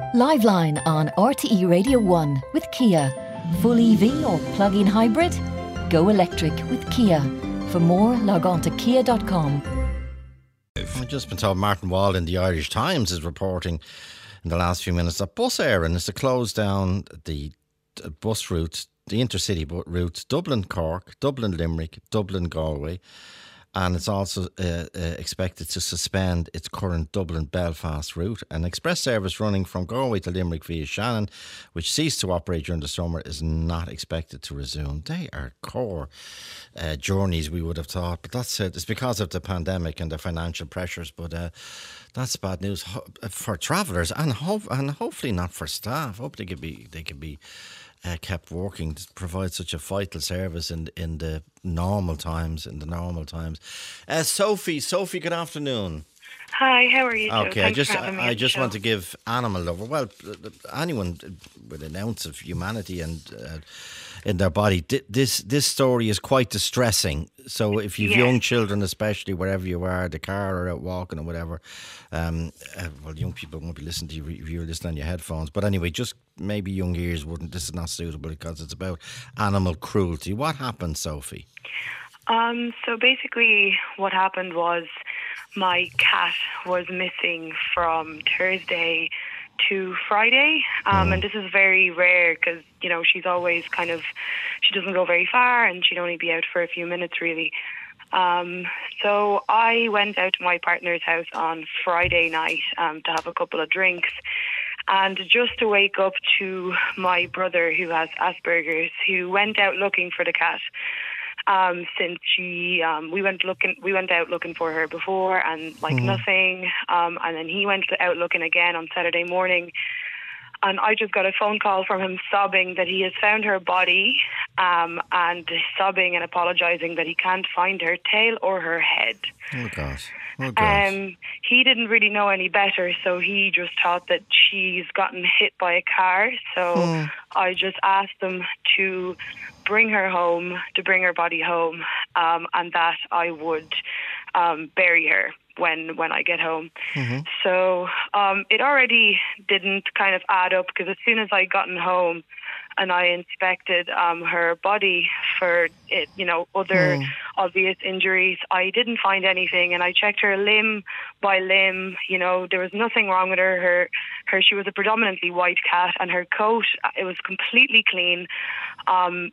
Liveline on RTE Radio 1 with Kia. Full EV or plug-in hybrid? Go electric with Kia. For more, log on to kia.com. I've just been told Martin Wall in the Irish Times is reporting in the last few minutes that Bus Éireann is to close down the bus routes, the intercity routes, Dublin-Cork, Dublin-Limerick, Dublin-Galway, and it's also expected to suspend its current Dublin-Belfast route. An express service running from Galway to Limerick via Shannon, which ceased to operate during the summer, is not expected to resume. They are core journeys, we would have thought, but that's it. It's because of the pandemic and the financial pressures, but that's bad news for travellers and hopefully not for staff. Hope they could be kept working to provide such a vital service in the normal times. Sophie, good afternoon. Hi, how are you? Okay, I just want to give animal lover, well, anyone with an ounce of humanity and in their body, this story is quite distressing. So if you've young children, especially wherever you are, the car or out walking or whatever, well, young people won't be listening to you if you're listening on your headphones. But anyway, just maybe young ears wouldn't. This is not suitable because it's about animal cruelty. What happened, Sophie? So basically, what happened was my cat was missing from Thursday to Friday, and this is very rare because, you know, she's always she doesn't go very far and she'd only be out for a few minutes really. So I went out to my partner's house on Friday night to have a couple of drinks and just to wake up to my brother who has Asperger's, who went out looking for the cat. Since we went out looking for her before and nothing, and then he went out looking again on Saturday morning, and I just got a phone call from him sobbing that he has found her body, and sobbing and apologising that he can't find her tail or her head. Oh gosh. He didn't really know any better, so he just thought that she's gotten hit by a car. So I just asked them to bring her home, to bring her body home, and that I would bury her when I get home. So it already didn't kind of add up because as soon as I gotten home and I inspected her body for it, other obvious injuries, I didn't find anything, and I checked her limb by limb. There was nothing wrong with her. She was a predominantly white cat, and her coat, it was completely clean. I'm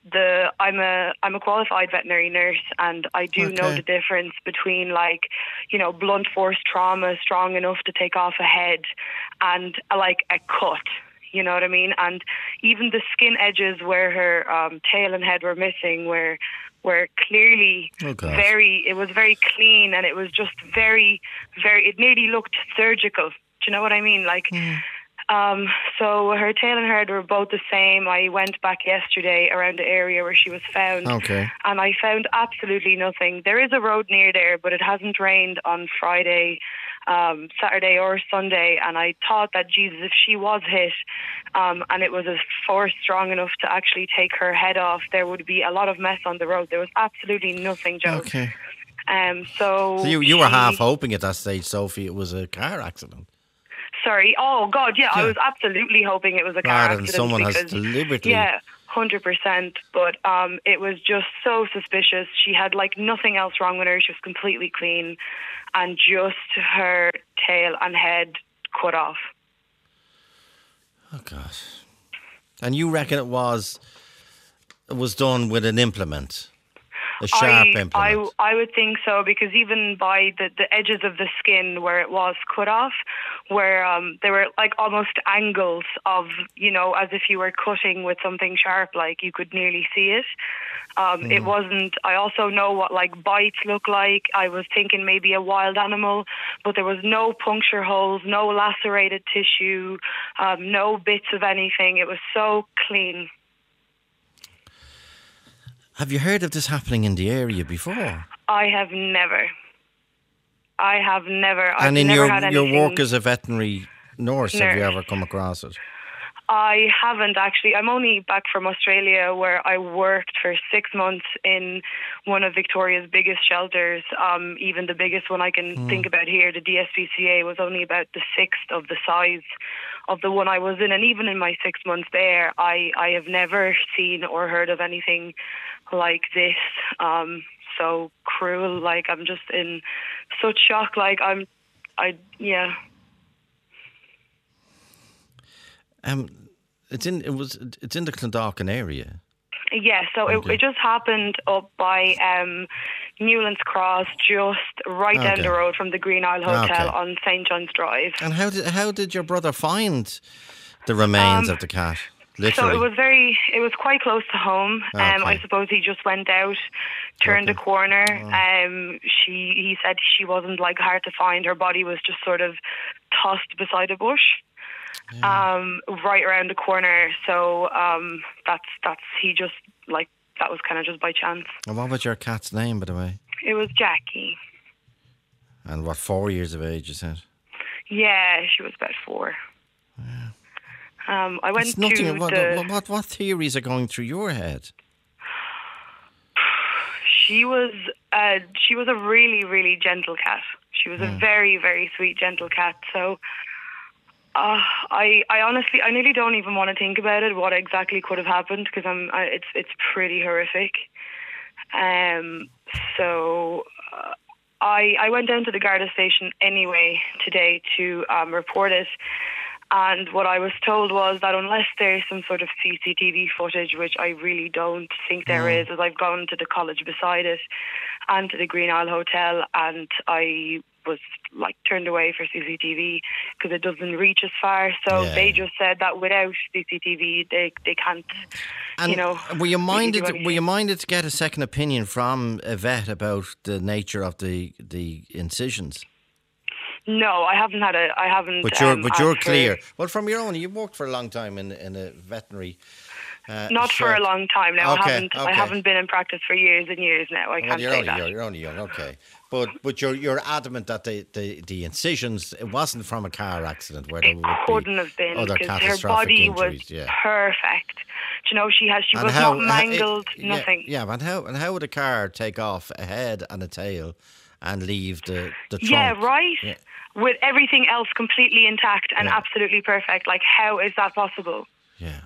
a qualified veterinary nurse, and I do know the difference between blunt force trauma strong enough to take off a head and a cut. You know what I mean? And even the skin edges where her tail and head were missing were clearly it was very clean, and it was just very, very, it nearly looked surgical. Do you know what I mean? So her tail and head were both the same. I went back yesterday around the area where she was found, and I found absolutely nothing. There is a road near there, but it hasn't rained on Friday, Saturday or Sunday, and I thought that, Jesus, if she was hit and it was a force strong enough to actually take her head off, there would be a lot of mess on the road. There was absolutely nothing, Joe. So you were half hoping at that stage, Sophie, it was a car accident. Sorry. Oh, God, yeah. I was absolutely hoping it was a car accident. Someone has deliberately... Yeah, 100%. But it was just so suspicious. She had, nothing else wrong with her. She was completely clean. And just her tail and head cut off. Oh, gosh. And you reckon it was done with an implement? A sharp implement? I would think so, because even by the edges of the skin where it was cut off, where there were almost angles of, as if you were cutting with something sharp, you could nearly see it. It wasn't, I also know what bites look like. I was thinking maybe a wild animal, but there was no puncture holes, no lacerated tissue, no bits of anything. It was so clean. Have you heard of this happening in the area before? I have never. And in your work as a veterinary nurse, have you ever come across it? I haven't actually. I'm only back from Australia, where I worked for 6 months in one of Victoria's biggest shelters. Even the biggest one I can think about here, the DSPCA, was only about the sixth of the size of the one I was in. And even in my 6 months there, I have never seen or heard of anything like this. So cruel. Like, I'm just in such shock. Like, yeah. It's in the Clondalkin area. Yeah, so it just happened up by Newlands Cross, just right down the road from the Green Isle Hotel on St John's Drive. And how did your brother find the remains of the cat? Literally. So it was quite close to home. I suppose he just went out, turned a corner. He said she wasn't like hard to find. Her body was just sort of tossed beside a bush. Right around the corner. So that's he just, like, that was kind of just by chance. And what was your cat's name, by the way? It was Jackie. And what, 4 years of age, you said? Yeah, she was about 4. Yeah. I went what theories are going through your head? She was a really, really gentle cat. She was a very, very sweet, gentle cat. So I honestly, I nearly don't even want to think about it, what exactly could have happened, because it's pretty horrific. So I went down to the Garda station anyway today to report it. And what I was told was that unless there's some sort of CCTV footage, which I really don't think there is, as I've gone to the college beside it and to the Green Isle Hotel, and I was like turned away for CCTV because it doesn't reach as far. So they just said that without CCTV, they can't. And were you minded to get a second opinion from a vet about the nature of the incisions? No, I haven't had it. I haven't. But you're clear. Well, from your own, you've worked for a long time in a veterinary. Not for a long time now. Okay, I haven't been in practice for years and years now. I can't say that. You're only young, okay. But you're adamant that the incisions, it wasn't from a car accident where it couldn't have been, because her body was perfect. Do you know, she was not mangled, nothing. Yeah, and how would a car take off a head and a tail and leave the trunk? Yeah, right. Yeah. With everything else completely intact and absolutely perfect. Like, how is that possible? Yeah.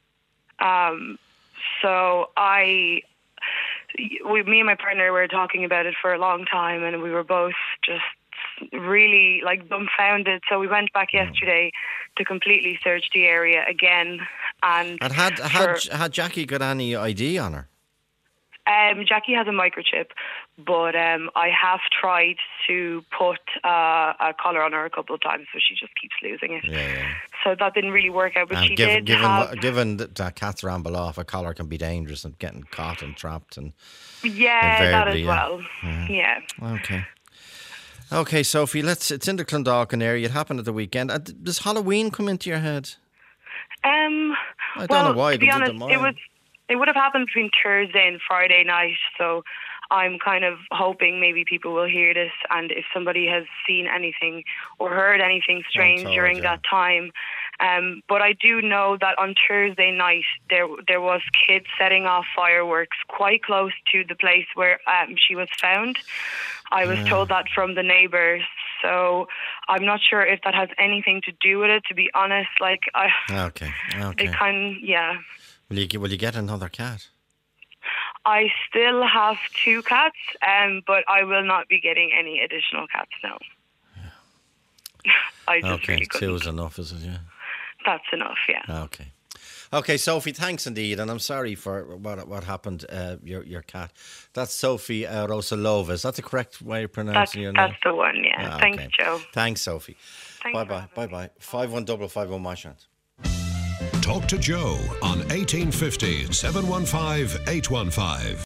So me and my partner were talking about it for a long time, and we were both just really like dumbfounded. So we went back yesterday to completely search the area again. And had Jackie got any ID on her? Jackie has a microchip, but I have tried to put a collar on her a couple of times, but she just keeps losing it. Yeah. So that didn't really work out. But given that cats ramble off, a collar can be dangerous and getting caught and trapped and that as well. Yeah. Okay, Sophie. It's in the Clondalkin area. It happened at the weekend. Does Halloween come into your head? I don't know why. To be honest, it would have happened between Thursday and Friday night, so I'm kind of hoping maybe people will hear this, and if somebody has seen anything or heard anything strange during that time. But I do know that on Thursday night there was kids setting off fireworks quite close to the place where she was found. I was told that from the neighbours, so I'm not sure if that has anything to do with it, to be honest. Like, it kind of, Will you get another cat? I still have 2 cats, but I will not be getting any additional cats now. Yeah. I just really couldn't. 2 is enough, is it? Yeah. That's enough, yeah. Okay, Sophie, thanks indeed, and I'm sorry for what happened. Your cat. That's Sophie Rosalova. Is that the correct way of pronouncing your name? That's the one. Yeah. Thanks, Joe. Thanks, Sophie. Bye bye. 51551 my chance. Talk to Joe on 1850 715 815.